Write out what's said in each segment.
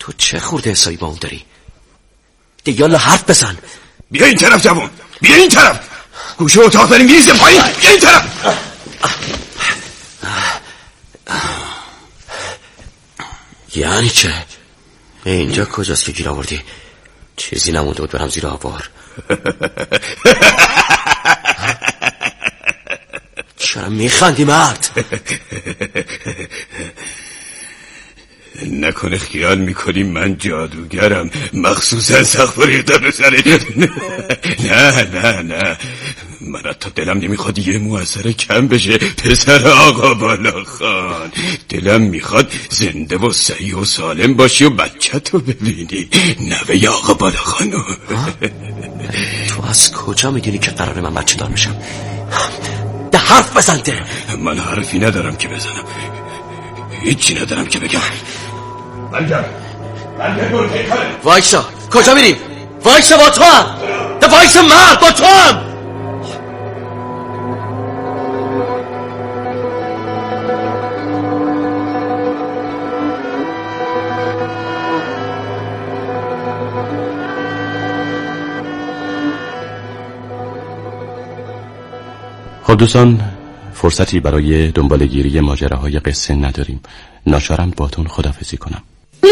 تو چه خورده حسابی با اون داری؟ دیگه یالا حرف بزن. بیا این طرف جوان، بیا این طرف. گوشه اتاق داریم میریزیم پایین. بیا این طرف. یعنی چه؟ اینجا کجاست که گیر آوردی؟ چیزی نمونده بود برم زیر آوار. چرا میخندی مرد؟ نکنه خیال میکنی من جادوگرم مخصوصا سقف ریختم سره. نه من حتی دلم نمیخواد یه مو اثر کم بشه پسر آقا بالاخان. دلم میخواد زنده و صحیح و سالم باشی و بچه تو ببینی، نوه آقا بالاخانو. تو از کجا میدونی که قراره من بچه دار میشم؟ ده حرف بزنده. من حرفی ندارم که بزنم، هیچی ندارم که بگم. بلگر برو تیکاره. وایسا، کجا میری؟ وایسا، با تو هم. ده وایسا مرد، با تو هم. خب دوستان، فرصتی برای دنبالگیری ماجراهای قصه نداریم. ناچارم باتون خداحافظی کنم.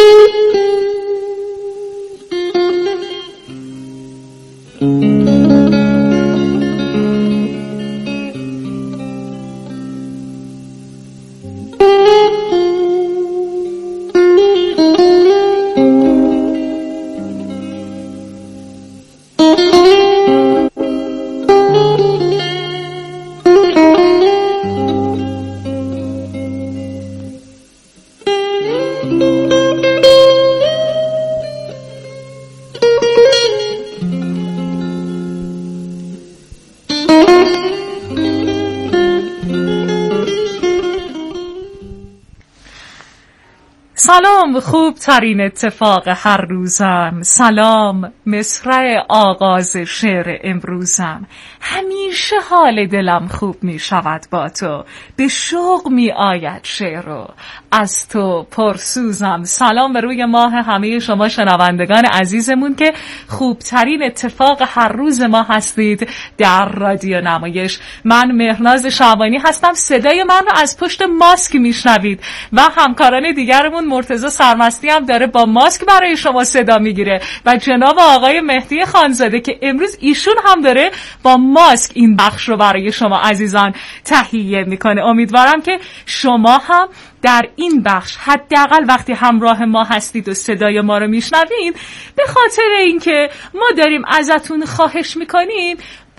سلام، خوب ترین اتفاق هر روزم. سلام، مصرع آغاز شعر امروزم. همیشه حال دلم خوب می شود با تو، به شوق می آید شعرو از تو پرسوزم. سلام به روی ماه همه شما شنوندگان عزیزمون که خوبترین اتفاق هر روز ما هستید در رادیو نمایش. من مهرناز شعبانی هستم. صدای من رو از پشت ماسک میشنوید و همکاران دیگرمون مرتضی سرمستی هم داره با ماسک برای شما صدا میگیره و جناب آقای مهدی خانزاده که امروز ایشون هم داره با ماسک این بخش رو برای شما عزیزان تهیه میکنه. امیدوارم که شما هم در این بخش حداقل وقتی همراه ما هستید و صدای ما رو میشنوید، به خاطر اینکه ما داریم ازتون خواهش میکنیم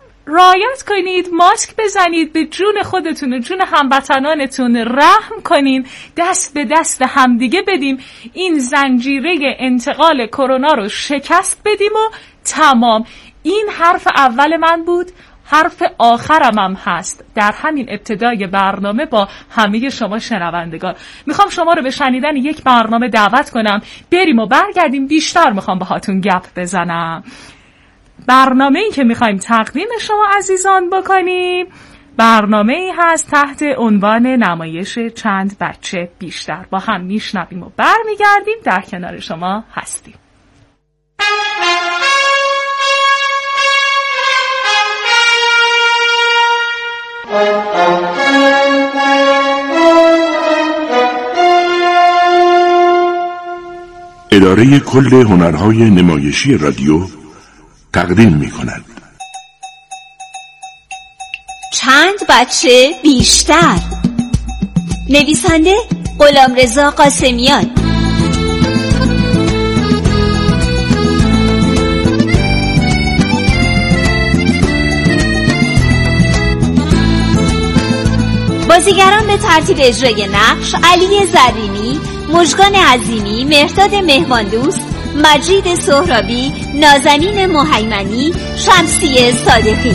رعایت کنید، ماسک بزنید، به جون خودتون و جون هموطنانتون رحم کنین، دست به دست همدیگه بدیم، این زنجیره انتقال کرونا رو شکست بدیم و تمام. این حرف اول من بود، حرف آخرم هم هست در همین ابتدای برنامه با همه شما شنوندگان. میخوام شما رو به شنیدن یک برنامه دعوت کنم، بریم و برگردیم. بیشتر میخوام باهاتون گپ بزنم. برنامه‌ای که میخوایم تقدیم شما عزیزان بکنیم برنامه‌ای هست تحت عنوان نمایش چند بچه بیشتر. با هم میشنویم و برمیگردیم، در کنار شما هستیم. اداره کل هنرهای نمایشی رادیو تقدیم می‌کند چند بچه بیشتر. نویسنده غلامرضا قاسمیان. بازیگران به ترتیب اجرای نقش: علی زرینی، مژگان عظیمی، مهرداد مهماندوست، مجید سهرابی، نازنین مهیمنی، شمسی صادقی.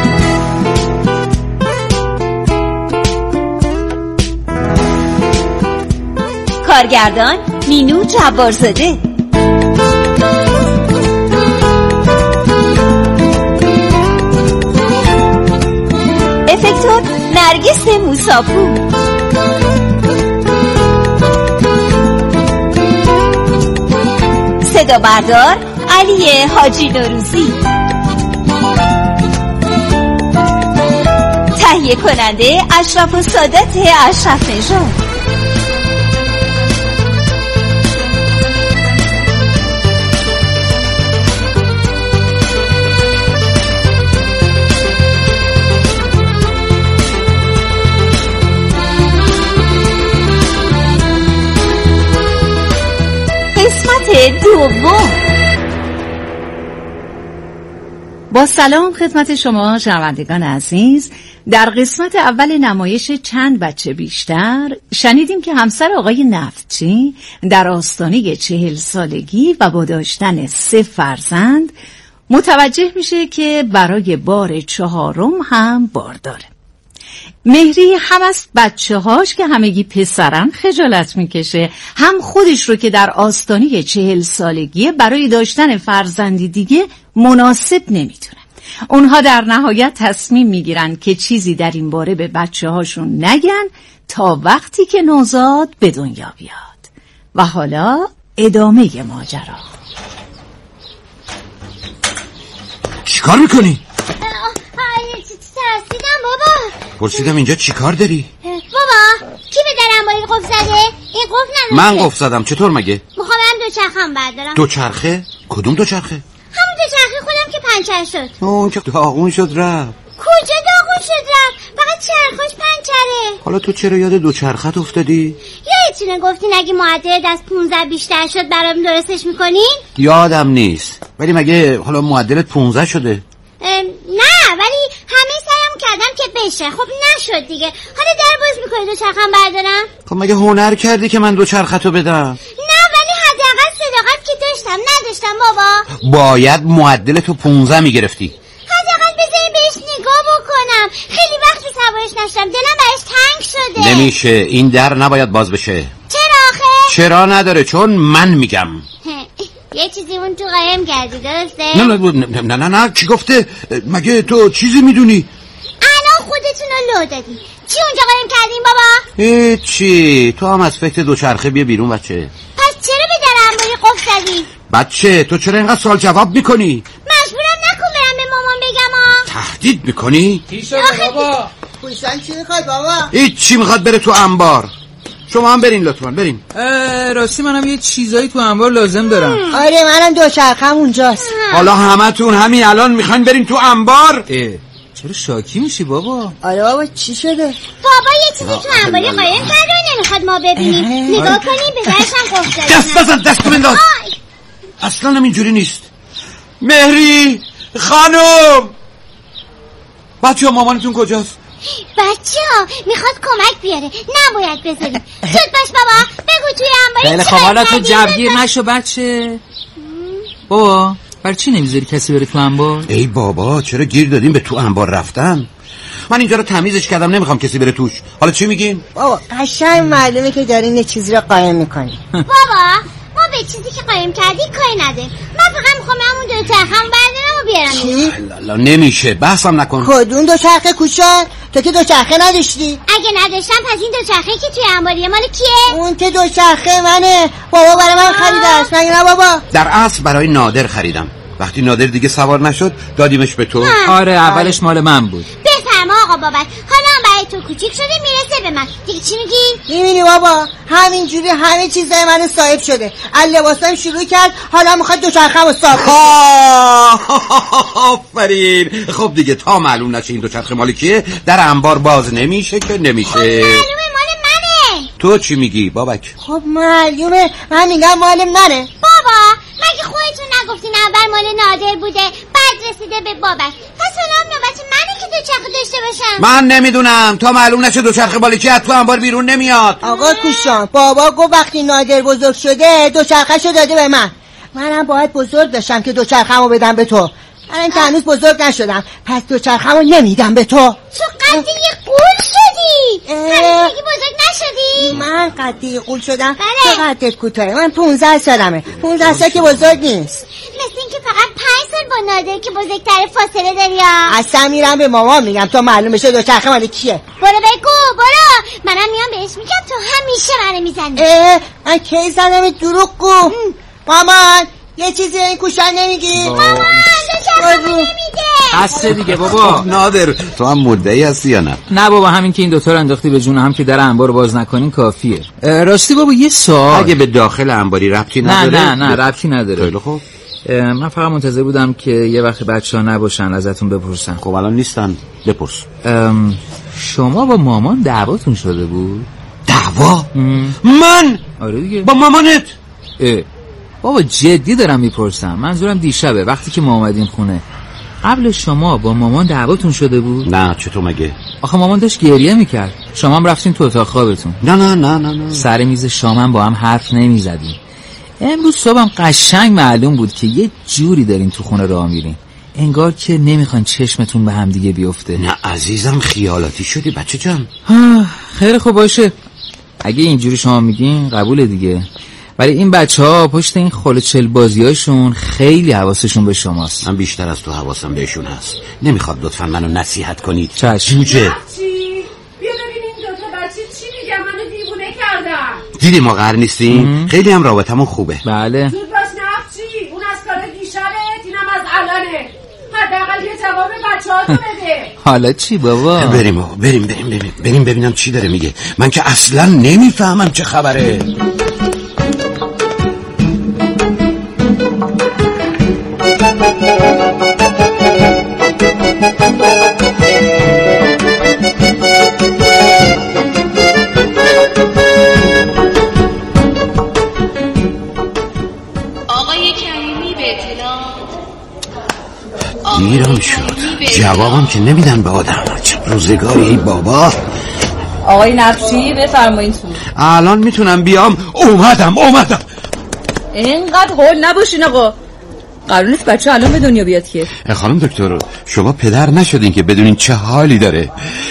کارگردان مینو جبارزاده. افکتور نرگس موساپور. صدا بردار علی حاجی نوروزی، تهیه کننده اشرف و سادات اشرف نژاد. قسمت دوم. با سلام خدمت شما شنوندگان عزیز. در قسمت اول نمایش چند بچه بیشتر شنیدیم که همسر آقای نفتچی در آستانه 40 سالگی و با داشتن 3 فرزند متوجه میشه که برای بار 4م هم بارداره. مهری هم از بچه‌هاش که همگی پسرن خجالت میکشه، هم خودش رو که در آستانه 40 سالگی برای داشتن فرزندی دیگه مناسب نمیدونه. اونها در نهایت تصمیم میگیرن که چیزی در این باره به بچه‌هاشون نگن تا وقتی که نوزاد به دنیا بیاد. و حالا ادامه ماجرا. چیکار میکنی؟ ترسیدم بابا. پرسیدم اینجا چیکار داری؟ بابا کی به درم با این قفل زده؟ این قفل نداشته. من قفل زدم. چطور مگه؟ میخوام برم دوچرخه‌ام بردارم. دوچرخه؟ کدوم دوچرخه؟ همون دوچرخه خودم که پنچر شد. اون که داغون شد رفت. کجا داغون شد رفت؟ فقط چرخش پنچره. حالا تو چرا یاد دوچرخت افتادی؟ یادتونه گفتین اگه معدل از 15 بیشتر شد برام درستش میکنین؟ یادم نیست. ولی مگه حالا معدلت 15 شده؟ نه ولی همه سعیم کردم که بشه. خب نشد دیگه. حالا در باز میکنی دوچرخه‌ام بردارم؟ خب مگه هنر کردی که من دوچرختو بدم؟ نه ولی حداقل صداقت که داشتم. نداشتم بابا. باید معدلتو 15 میگرفتی. حداقل بذاریم بهش نگاه بکنم. خیلی وقتی سوارش نشدم. دلم برش تنگ شده. نمیشه. این در نباید باز بشه. چرا آخه؟ چرا نداره؟ چون من میگم. یه چیزی اون تو قایم کردی درسته؟ نه کی گفته؟ مگه تو چیزی میدونی؟ الان خودتون رو لو دادی. چی اونجا قایم کردین بابا؟ هیچی. تو هم از فکر دوچرخه بیا بیرون بچه. پس چرا به درم روی قفل زدی؟ بچه تو چرا اینقدر سوال جواب میکنی؟ مجبورم نکن برم به مامان بگم تهدید میکنی؟ چی شده بابا؟ پویسن چی میخواد بابا؟ هیچی میخواد بره تو انبار. شما هم برین لطفا برین. راستی منم یه چیزایی تو انبار لازم دارم. آره منم دوچرخه‌م اونجاست. حالا همتون همین الان میخواین برین تو انبار؟ چرا شاکی میشی بابا؟ آره بابا چی شده؟ بابا یه چیزی تو انباری قایم کرده و نمیخواد ما ببینیم. نگاه کنیم به درشم گفته. دست بزن. دست بنداز. اصلا هم اینجوری نیست. مهری خانم بچه ها مامانتون کجاست؟ بچه ها میخواد کمک بیاره. نباید بذاریم. زود باش بابا. بگو توی انباری خب حالا تو جوگیر نشو بچه. بابا برای چی نمیذاری کسی بره تو انبار؟ ای بابا چرا گیر دادیم به تو انبار رفتن؟ من اینجا رو تمیزش کردم نمیخوام کسی بره توش. حالا چی میگین؟ بابا قشنگ معلومه که دارین یه چیزی رو قایم میکنی. بابا ما به چیزی که قایم کردی کاری نداریم. من فقط میخوام همون دوچرخه‌ام بردارم و بیارم. چی؟ لا نمیشه. بحثم نکن. کدوم دوچرخه کوچا؟ تو که دوچرخه نداشتی؟ اگه نداشتم پس این دوچرخه که توی انباریه مال کیه؟ اون که دوچرخه منه. بابا برای من خریده است. نه بابا. در اصل برای نادر خریدم. وقتی نادر دیگه سوار نشد دادیمش به تو. آره اولش مال من بود. بفرما آقا بابک. حالا هم برای تو کوچیک شده میرسه به من. دیگه چی میگی؟ میبینی بابا همینجوری همه چیزای من صاحب شده. لباسام شروع کرد حالا میخواد دوچرخه‌مو صاحب کنه. آفرین. خب دیگه تا معلوم نشه این دوچرخه مال کیه در انبار باز نمیشه که نمیشه. خب معلومه مال منه. تو چی میگی بابک؟ خب معلومه من میگم مال منه. بابا مگه خودتون نگفتین اول مال نادر بوده بعد رسیده به بابک؟ پس حالا نوبت منه که دوچرخه داشته باشم. من نمیدونم. تا معلوم نشه دوچرخه مال کیه تو انبار بیرون نمیاد. آقا کوشان بابا گفت وقتی نادر بزرگ شده دوچرخه‌شو داده به من. منم باید بزرگ داشتم که دوچرخه‌مو بدم به تو. من که هنوز بزرگ نشدم پس دوچرخه‌مو نمیدم به تو. تو قدی قول شدی. هنوز دیگه بزرگ نشدی. من قدی قول شدم. بله. تو قدت کوتاهه. من 15 سالمه. 15 سال که بزرگ نیست. مثل این که فقط 5 سال با نادر که بزرگتر فاصله داری ها. اصلا میرم به مامان میگم تا معلوم بشه دوچرخه مال کیه. برو بگو برو. منم میام بهش میگم تو همیشه منو میزنی. من کی زنم دروغ گو. مامان یه چیزی این کوشن نمیگی؟ هسته دیگه بابا. نادر تو هم مدعی هستی یا نه؟ نه بابا، همین که این دوتا رو انداختی به جون هم که در انبار باز نکنین کافیه. راستی بابا یه سوال، اگه به داخل انباری ربطی نداره؟ نه ربطی نداره. خیلی خوب. من فقط منتظر بودم که یه وقت بچه‌ها نباشن ازتون بپرسن. خب الان نیستن، بپرس. شما با مامان دعواتون شده بود؟ دعوا؟ من؟ آره دیگه. با مامانت؟ بابا جدی دارم میپرسم، منظورم دیشبه وقتی که ما اومدیم خونه. قبل شما با مامان دعواتون شده بود؟ نه چطور مگه؟ آخه مامان داشت گریه میکرد، شما هم رفتین تو اتاق خوابتون. نه سر میز شام با هم حرف نمیزدیم. امروز صبحم قشنگ معلوم بود که یه جوری دارین تو خونه راه میرین، انگار که نمیخوان چشمتون به هم دیگه بیفته. نه عزیزم خیالاتی شدی بچه جان. خیلی خوب باشه، اگه اینجوری شما میگین قبوله دیگه. ولی این بچه‌ها پشت این خلوچل بازیاشون خیلی حواسشون به شماست. من بیشتر از تو حواسم بهشون هست. نمیخواد لطفاً منو نصیحت کنید. چشم. جوجه بیا ببین این دوتا بچه چی میگن، منو دیوونه کردن. دیدی ما قرار نیستیم؟ خیلی هم رابطمون خوبه. بله. زود باش نفچی، اون از کار دیشبه، اینم از الانه. حداقل یه جواب بچه‌هاتو بده. حالا چی بابا؟ بریم ببینم چی داره میگه. من که اصلا نمیفهمم چه خبره. آقای کریمی به اطلاع. دیرم شد، جوابم که نمیدن به آدم. چه روزگاری ای بابا. آقای نقشی بفرمایید تو. الان میتونم بیام؟ اومدم. اینقدر هول نباشین آقا، قرار نیست بچه الان به دنیا بیاد که. خانم دکتر شما پدر نشدین که بدونین چه حالی داره.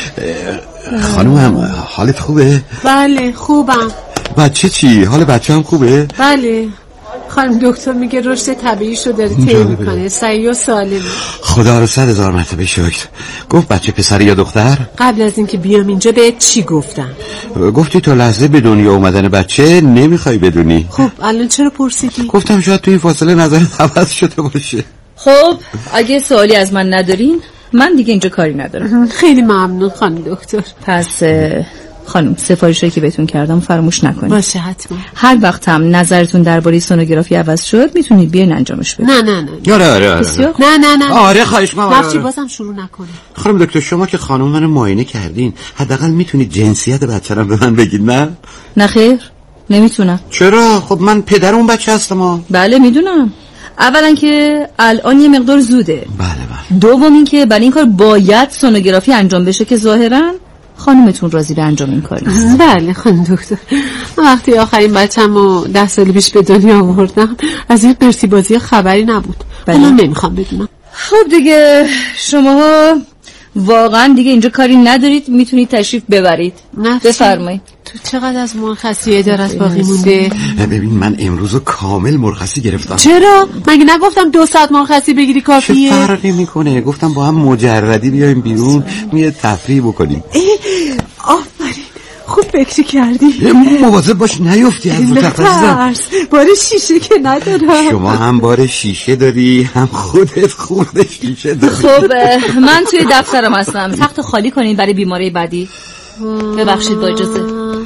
خانومم حالت خوبه؟ بله خوبم. بچه چی؟ حال بچه هم خوبه؟ بله خانم دکتر میگه رشد طبیعیشو داره طی میکنه، صحیح و سالمه. خدا رو 100,000 مرتبه شکر. گفت بچه پسر یا دختر؟ قبل از اینکه بیام اینجا بهت چی گفتم؟ گفتی تا لحظه به دنیا اومدن بچه نمیخوای بدونی. خب الان چرا پرسیدی؟ گفتم شاید توی این فاصله نظرت عوض شده باشه. خب اگه سوالی از من ندارین من دیگه اینجا کاری ندارم. خیلی ممنون خانم دکتر. پس خانم سفارشی که بهتون کردم فراموش نکنید. باشه حتما. هر وقت هم نظرتون درباره سونوگرافی عوض شد میتونید بیاین انجامش بدید. نه آره. آره خواهش می‌کنم. نفچی بازم شروع نکنه. خانم دکتر شما که خانم منو معاینه کردین، حداقل میتونید جنسیت بچه‌رو به من بگید. نه خیر نمیتونم. چرا؟ خب من پدر اون بچه هستم. بله میدونم. اولا که الان یه مقدار زوده. بله. دوم این که برای این کار باید سونوگرافی انجام بشه که ظاهرا خانومتون راضی به انجام این کار نیست. بله خانم دکتر، من وقتی آخرین بچه‌مو 10 سال پیش به دنیا آوردم از این قرتی بازی خبری نبود. الان نمیخوام بدونم. خب دیگه شماها واقعا دیگه اینجا کاری ندارید، میتونید تشریف ببرید. بفرمایید. تو چقدر از مرخصی ادارت باقی مونده؟ ببین من امروز کامل مرخصی گرفتم. چرا؟ مگه نگفتم 2 ساعت مرخصی بگیری کافیه؟ چه فرقی میکنه؟ گفتم با هم مجردی بیایم بیرون یه تفریح بکنیم. آفرین خوب فکر کردی. مواظب باش نیفتی از رو تفریزم. بار شیشه که ندارم. شما هم بار شیشه داری هم خودت خورده شیشه داری. خب من توی دفترم هستم، تخت خالی کنین برای بیماری بعدی. ببخشید با اجازه.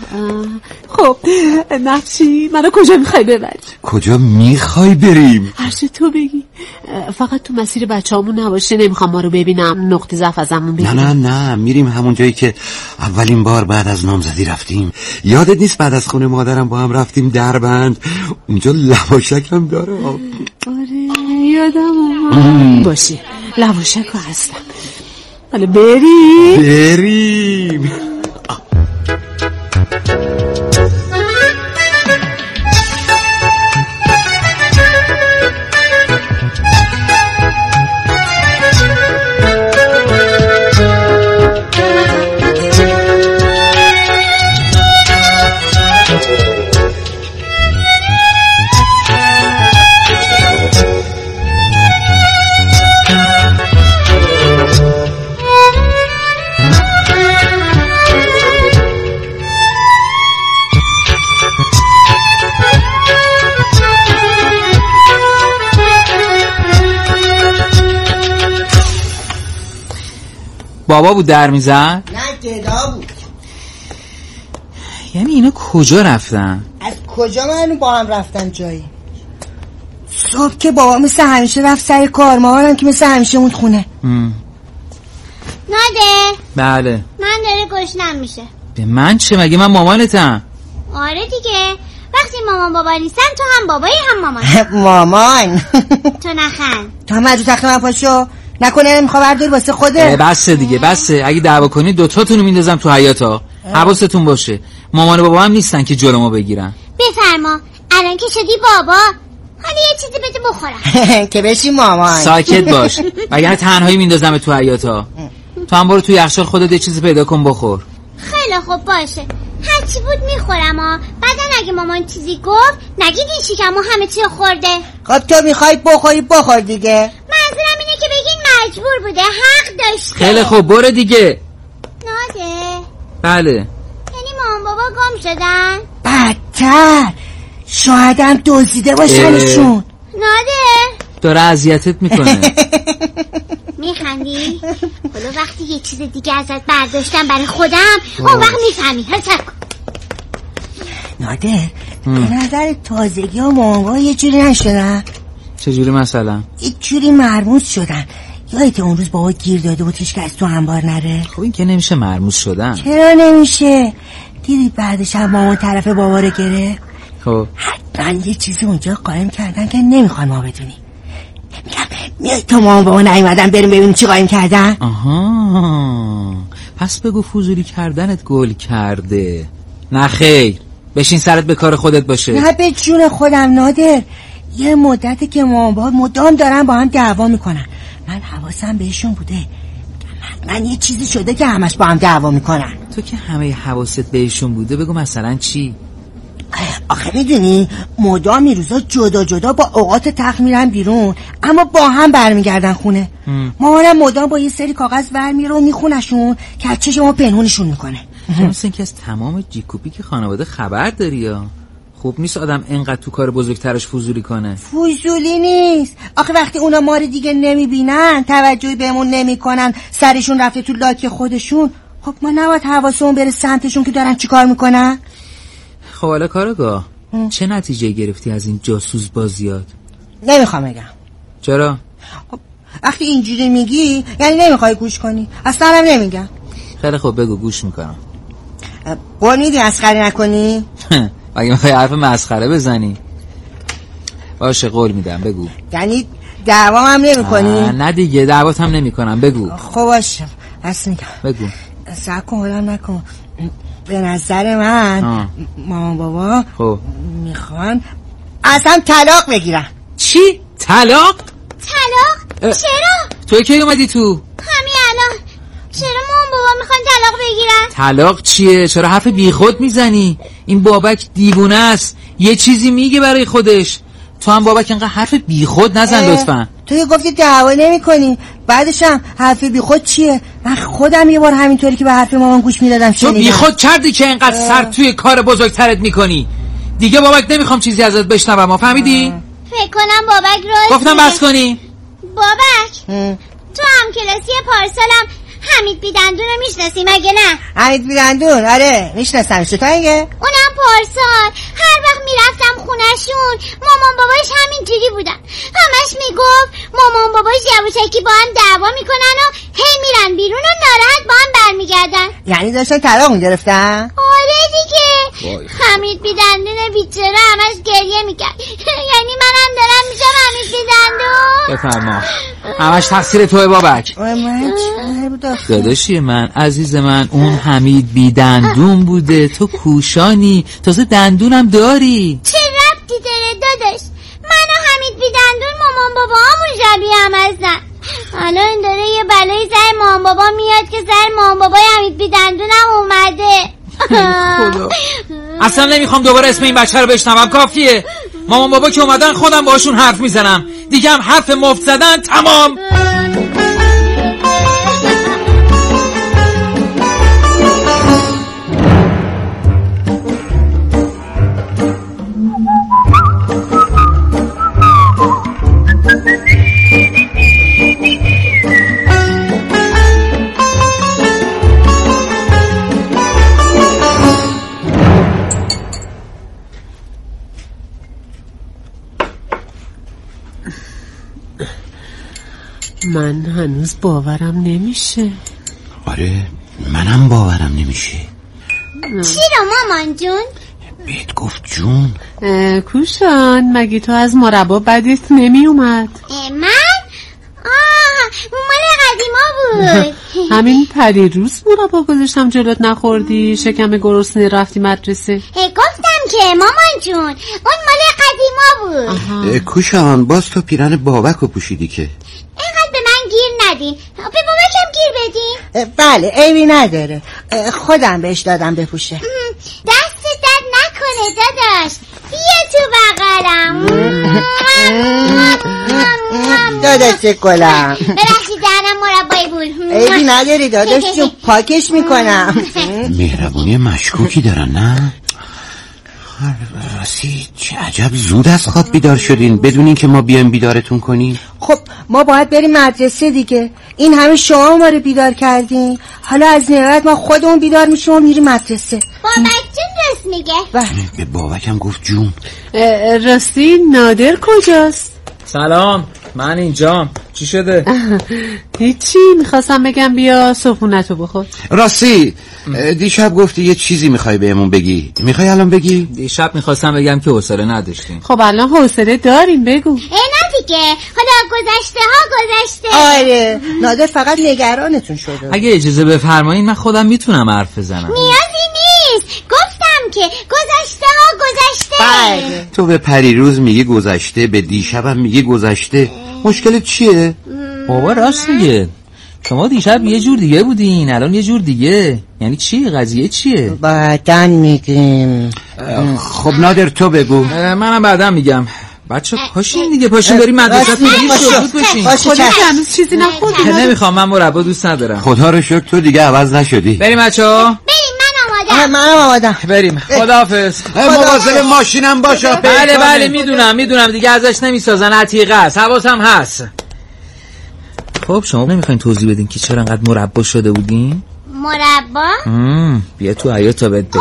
خب نفچی منو کجا میخوای ببری؟ کجا میخوای بریم؟ هرچه تو بگی، فقط تو مسیر بچه‌هامون نباشه. نمیخوام ما رو ببینم نقطه ضعف ازمون بگیرن. نه میریم همون جایی که اولین بار بعد از نامزدی رفتیم. یادت نیست بعد از خونه مادرم با هم رفتیم دربند؟ اونجا لواشک هم داره. آره یادم باشه لواشک هستم. حالا بریم. بابا بود در میزد؟ نه گدا بود. یعنی اینا کجا رفتن؟ از کجا معلوم با هم رفتن جایی؟ صبح که بابا مثل همیشه رفت سر کار، مامانم که مثل همیشه موند خونه. نادر. بله. من داره گشنم میشه. به من چه؟ مگه من مامانتم؟ آره دیگه، وقتی مامان بابا نیستن تو هم بابایی هم مامان. مامان تو نخند. تو هم از تخت من پاشو، نکنه نمیخوا برداری واسه خوده. بسه دیگه بسه، اگه دعوا کنید دوتاتونو میندازم تو حیاطا. حواستون باشه مامان و بابا هم نیستن که جلومو بگیرن. بفرما، الان که شدی بابا حالا یه چیزی بده بخورم. که بشی مامان. ساکت باش وگرنه تنهایی میندازم تو حیاطا. تو هم برو توی یخچال خودت یه چیزی پیدا کن بخور. خیلی خوب باشه، هرچی بود میخورم ها. بعدن اگه مامان چیزی گفت نگید این شکمو همه چی خورده. خب تو میخوای بخوری بخور دیگه. منظورم اینه که بگین مجبور بوده، حق داشته. خیلی خوب برو دیگه. ناده. بله. یعنی مامان بابا گم شدن؟ بدتر شایدم دزدیده باشنشون. ناده داره اذیتت میکنه. میخندی؟ حالا وقتی یه چیز دیگه ازت برداشتم برای خودم اون وقت میفهمی. حساب کن. نادر به نظر تازگی ها مامان یه جوری نشدن؟ چجوری مثلا؟ یه جوری مرموز شدن. یادت اون روز بابا گیر داده بود هیچ کس تو انبار نره؟ خب این که نمیشه مرموز شدن. چرا نمیشه؟ دیدی بعدش هم مامان طرف بابا رو گره؟ خب حتما یه چیزی اونجا قایم کردن که نمیخوان ما بدونی. میای تو مامان بابا نیومدن بریم ببینیم چی قایم کردن؟ آها پس بگو فضولی کردنت گل کرده. نه خیر بشین سرت به کار خودت باشه. نه به جون خودم نادر، یه مدتی که مامان بابا مدام دارن با هم دعوا میکنن. من حواسم بهشون بوده. من یه چیزی شده که همش با هم دعوا میکنن. تو که همه حواست بهشون بوده بگو مثلا چی؟ آخه میدونی مدام این روزا جدا جدا با اوقات تخت میرن بیرون اما با هم برمیگردن خونه. مامانم مدام با یه سری کاغذ برمیره و میخونشون که از چشم ما پنهونشون میکنه. مثل اینکه از تمام جیکوپی که خانواده خبر داری یا؟ خوب نیست آدم اینقدر تو کار بزرگترش فضولی کنه. فضولی نیست آخه وقتی اونا ما رو دیگه نمیبینن توجهی بهمون نمیکنن سرشون رفته تو لاک خودشون، خب ما نباید حواسمون بره سمتشون که دارن چی کار میکنن؟ خب حالا کارگاه چه نتیجه گرفتی از این جاسوس بازیات؟ نمیخوام بگم. چرا؟ خب وقتی اینجوری میگی یعنی نمیخوای گوش کنی. اصلا هم نمیگم. خیلی خوب بگو گوش میکنم. بونیدی مسخره نکنی؟ مگه میخوای حرف مسخره بزنی؟ باشه قول میدم بگو. یعنی دعوام هم نمی کنی؟ نه دیگه دعوات هم نمی کنم بگو. خب باشه بس میگم بگو. سعی کن حالا نکن. به نظر من مامان بابا خب میخوان اصلا طلاق بگیرن. چی؟ طلاق؟ طلاق؟ چرا؟ توی کی اومدی تو؟ همین الان. چرا مامان بابا میخوان طلاق بگیرن؟ طلاق چیه؟ چرا حرف بیخود میزنی؟ این بابک دیوونه است، یه چیزی میگه برای خودش. تو هم بابک اینقدر حرف بیخود نزن لطفا. تو یه گفتی دعوا نمی کنی بعدش هم حرف بیخود چیه؟ من خودم یه بار همینطوری که به حرف مامان گوش میدادم تو بیخود کردی که اینقدر سر توی کار بزرگترت میکنی. دیگه بابک نمیخوام چیزی ازت بشنوم. ما فهمیدی؟ فکر کنم بابک راست گفتم بس کنی. بابک تو هم کلاسی پارسالم حمید بیدندون رو میشناسی مگه نه؟ حمید بیدندون آره میشناسم. شتانگه؟ اونم پارسال هر وقت میرفتم خونشون مامان باباش همینجوری بودن. همش میگفت مامان باباش یواشکی با هم دعوا میکنن و هی میرن بیرون و ناراحت با هم برمیگردن. یعنی داشتن طلاق میگرفتن؟ آره دیگه. حمید بیدندون بیچاره همش گریه میکرد. یعنی منم دارم میشم حمید بیدندون. بفرما. همش تقصیر توه بابک. من داداشی من عزیز من اون حمید بیدندون بوده. تو کوشانی تازه دندونم داری. چه ربطی داره داداش؟ من و حمید بیدندون مامان بابا همون شبیه هم هستن. الان داره یه بلایی سر مامان بابا میاد که سر مامان بابای حمید بیدندون هم اومده. اصلا نمیخوام دوباره اسم این بچه رو بشنوم. کافیه. مامان بابا که اومدن خودم باشون حرف میزنم. دیگه هم حرف مفت زدن تمام. من هنوز باورم نمیشه. آره منم باورم نمیشه. چی رو مامان جون؟ بهت گفت جون. کوشان مگه تو از مربا بدت نمی اومد؟ من؟ مال قدیما بود. همین پریروز مربا گذاشتم جلوت نخوردی، شکم گرسنه رفتی مدرسه. گفتم که مامان جون اون مال قدیما بود. کوشان باز تو پیرن بابک رو پوشیدی که. اینقدر به من گیر ندین، به بابکم گیر بدین. بله عیبی نداره، خودم بهش دادم بپوشه. دست درد نکنه داداش، بیا تو بغلم. داداش گلم ببخشید دهنم مربایی بود. عیبی نداری داداش جون، پاکش میکنم. مهربونی مشکوکی دارن نه؟ راستی چه عجب زود از خواب بیدار شدین بدونین که ما بیایم بیدارتون کنیم. خب ما باید بریم مدرسه دیگه، این همه شما ما رو بیدار کردین، حالا از نهایت ما خودمون بیدار میشیم و میریم مدرسه. بابک جون راست میگه. به بابکم گفت جون. راستی نادر کجاست؟ سلام، من اینجام. چی شده؟ هیچی، میخواستم بگم بیا صبحونتو بخور. راستی دیشب گفتی یه چیزی میخوای بهمون بگی، میخوای الان بگی؟ دیشب میخواستم بگم که حوصله نداشتیم. خب الان حوصله داریم، بگو. نه دیگه، حالا گذشته ها گذشته. آره نادر فقط نگرانتون شده. اگه اجازه بفرمایید من خودم میتونم حرف بزنم. نیازی نیست، گفتم که گذشته ها گذشته. بله. تو به پریروز میگی گذشته، به دیشبم میگی گذشته، مشکلت چیه؟ بابا راست میگه، شما دیشب یه جور دیگه بودین الان یه جور دیگه. یعنی چی؟ قضیه چیه؟ بعدن میگیم. خب نادر تو بگو. منم بعدن میگم. بچه پاشین دیگه، پاشین بریم مدرسه. خودت هنوز چیزی نخوردی؟ نمیخوام، من مربا دوست ندارم. خدا رو شکر تو دیگه عوض نشدی. بریم بچه‌ها. بریم، منم آمادم. بریم. خداحافظ. مواظب ماشینم باشه. بله میدونم دیگه ازش نمیسازن، عتیقه است، حواسم هست. خب شما نمیخواین توضیح بدین که چرا انقدر مربا شده بودین؟ مربا؟ بیا تو حیاط تا بده.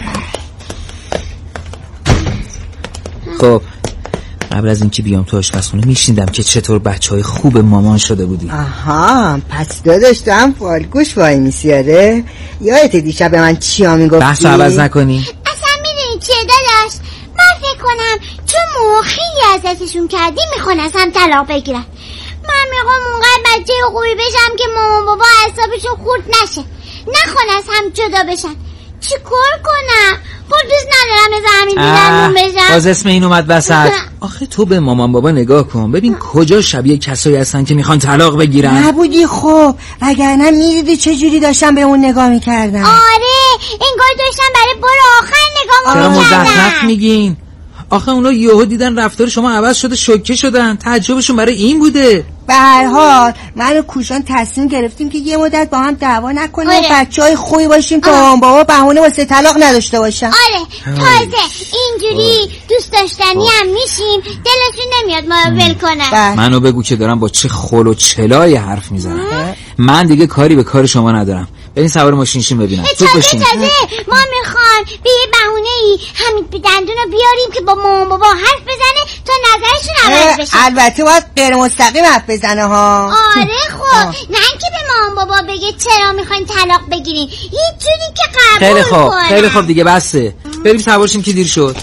خب قبل از اینکه بیام تو آشپزخونه میشیندم که چطور بچهای خوب مامان شده بودی. آها پس داداش تو هم فالگوش وای میسیاره. یادت دیشب به من چیا میگفتی؟ بحث عوض نکنی. اصلا میدونی چیه داداش، من فکر کنم چون خیلی ازشون کردی میخوان از هم طلاق بگیرن. من میخوام اونقدر بچه خوبی بشم که مامان بابا اعصابشون خورد نشه، نخوان از هم جدا بشن. چی کار کنم؟ خود دوست ندارم از همین دیدنمون بشم. باز اسم این اومد وسط. آخه تو به مامان بابا نگاه کن، ببین کجا شبیه کسایی هستن که میخوان طلاق بگیرن. نبودی خب، وگرنه میدیدی چجوری داشتم به اون نگاه میکردم. آره انگار داشتم برای بار آخر نگاه میکردم. چرا مزخرف میگین؟ آخه اونا یهو دیدن رفتار شما عوض شده، شوکه شدن، تعجبشون برای این بوده. به هر حال من و کوشان تصمیم گرفتیم که یه مدت با هم دعوا نکنیم و بچهای خوبی باشیم تا مامان بابا بهونه واسه طلاق نداشته باشن. آره تازه اینجوری دوست داشتنی هم میشیم، دلشون نمیاد ما رو ول کنن. منو بگو که دارم با چه خل و چلای حرف میزنم. من دیگه کاری به کار شما ندارم. برین سوار ماشین شین ببینم. تازه ما میخوان به یه بهونه‌ای همین دندون رو بیاریم که با مامان بابا حرف بزنه تا نظرشون عوض بشه. البته باید غیر مستقیم حرف بزنه ها. آره خب نه اینکه به مامان بابا بگه چرا میخواین طلاق بگیرین، یه جوری که قبول کنن. خیلی خوب دیگه بسه، بریم سوار شیم که دیر شد.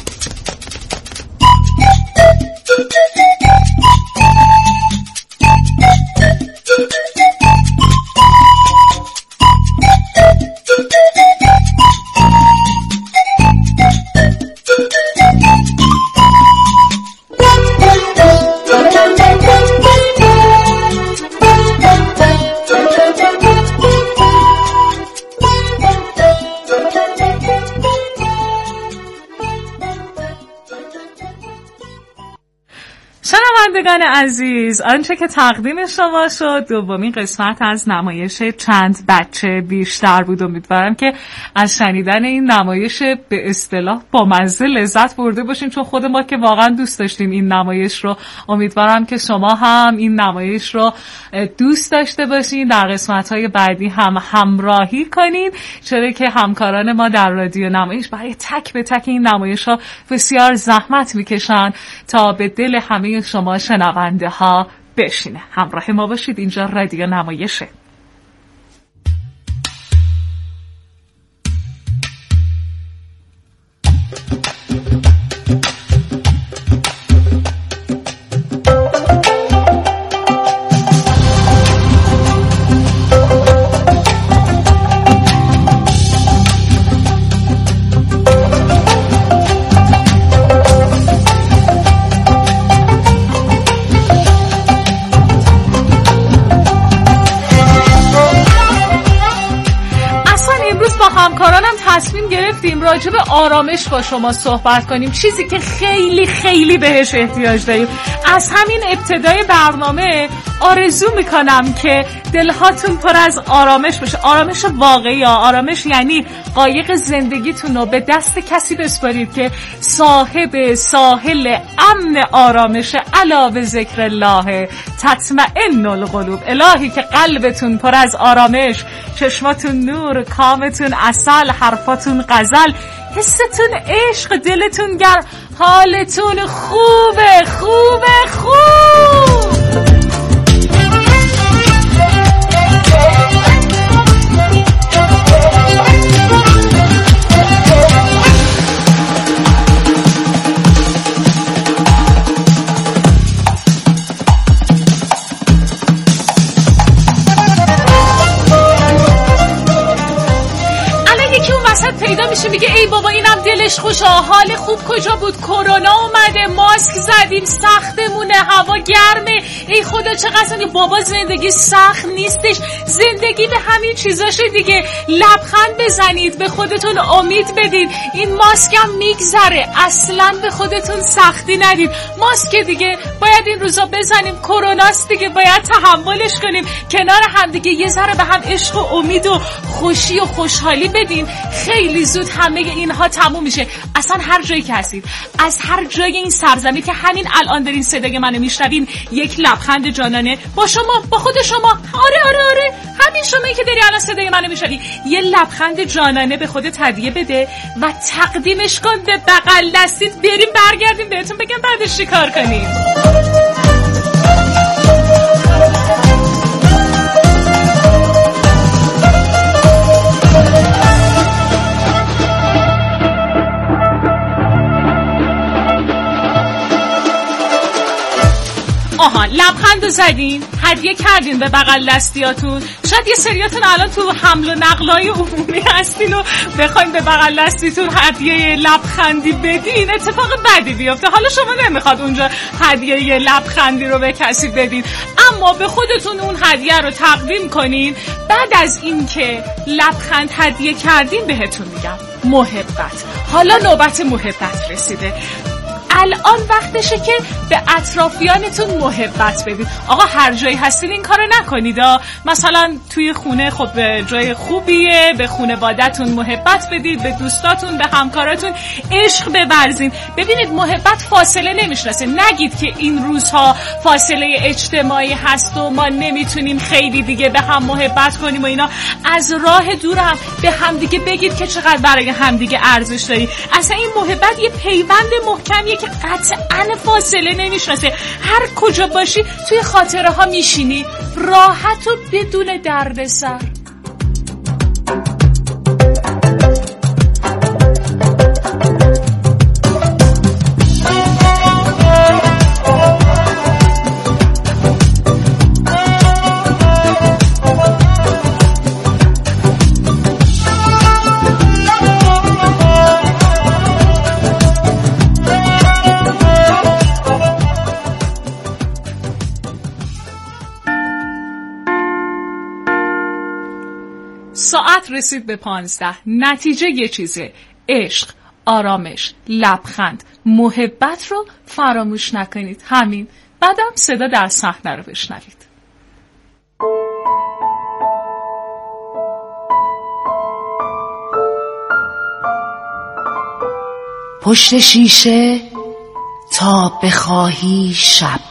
شنوندگان عزیز، آنچه که تقدیم شما شد دومین قسمت از نمایش چند بچه بیشتر بود. امیدوارم که از شنیدن این نمایش به اصطلاح با مزه لذت برده باشین، چون خود ما که واقعا دوست داشتیم این نمایش رو. امیدوارم که شما هم این نمایش رو دوست داشته باشین، در قسمت‌های بعدی هم همراهی کنین، چرا که همکاران ما در رادیو نمایش برای تک به تک این نمایش ها بسیار زحمت میکشن تا به دل همه شما شنونده ها بشینه. همراه ما باشید، اینجا رادیو نمایشه. تصمیم گرفتیم راجع به آرامش با شما صحبت کنیم، چیزی که خیلی خیلی بهش احتیاج داریم. از همین ابتدای برنامه آرزو میکنم که دلهاتون پر از آرامش باشه، آرامش واقعی. آرامش یعنی قایق زندگیتون رو به دست کسی بسپارید که صاحب ساحل امن آرامش، علاوه ذکر الله تطمئن القلوب. الهی که قلبتون پر از آرامش، چشماتون نور، کامتون عسل، حرفاتون غزل، حستون عشق، دلتون گرم، حالتون خوبه خوبه خوب. پیدا میشه میگه ای بابا اینم دلش خوشه، حال خوب کجا بود، کرونا اومده، ماسک زدیم، سختمونه، هوا گرمه، ای خدا چقدر. بابا زندگی سخت نیستش، زندگی به همین چیزاشه دیگه. لبخند بزنید، به خودتون امید بدید، این ماسک هم میگذره، اصلا به خودتون سختی ندید. ماسک دیگه باید این روزا بزنیم، کروناست دیگه، باید تحملش کنیم، کنار هم دیگه یه ذره به هم عشق و امید و خوشی و خوشحالی بدیم. خیلی زود همه اینها تموم میشه. اصلا هر جایی که هستید، از هر جای این سرزمین که همین الان دارین صدای منو میشنوین، یک لبخند جانانه با شما، با خود شما. آره همین شمایی که داری الان صدای منو میشنوی، یه لبخند جانانه به خودت هدیه بده و تقدیمش کن به بغل دستیت. بریم برگردیم بهتون بگم بعدش چی کار کنیم. لبخند زدین، هدیه کردین به بغل دستیاتون. شاید یه سریاتون الان تو حمل و نقلای عمومی هستین و بخواین به بغل دستیتون هدیه لبخندی بدین، اتفاق بدی بیفته. حالا شما نمیخواد اونجا هدیه لبخندی رو به کسی بدین، اما به خودتون اون هدیه رو تقدیم کنین. بعد از این که لبخند هدیه کردین بهتون میگم محبت. حالا نوبت محبت رسیده. الان وقتشه که به اطرافیانتون محبت بدید. آقا هر جایی هستین این کارو نکنید. مثلا توی خونه خب به جای خوبیه، به خانواده‌تون محبت بدید، به دوستاتون، به همکاراتون عشق بورزین. ببینید محبت فاصله نمیشناسه. نگید که این روزها فاصله اجتماعی هست و ما نمیتونیم خیلی دیگه به هم محبت کنیم و اینا. از راه دور هم به همدیگه بگید که چقدر برای همدیگه ارزش داری. اصلا این محبت یه پیوند محکمیه که قطعاً فاصله نمیشناسه. هر کجا باشی توی خاطره ها میشینی راحت و بدون دردسر. ساعت رسید به 15. نتیجه یه چیزه: عشق، آرامش، لبخند، محبت رو فراموش نکنید. همین. بعدم صدا در صحنه رو بشنوید. پشت شیشه تا بخواهی شب،